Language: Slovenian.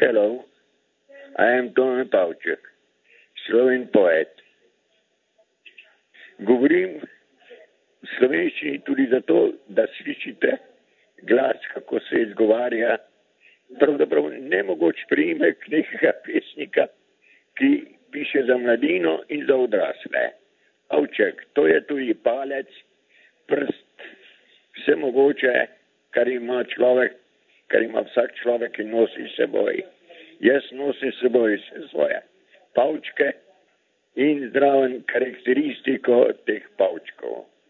Hello, I am Tone Pavček, Sloven poet. Govorim v slovenščini tudi zato, da slišite glas, kako se izgovarja pravzaprav nemogoč priimek nekega pesnika, ki piše za mladino in za odrasle. Pavček, to je tudi palec, prst, vse mogoče, kar ima človek, kar ima vsak človek in nosi s seboj. Jaz nosim s seboj svoje pavčke in zraven karakteristiko teh pavčkov.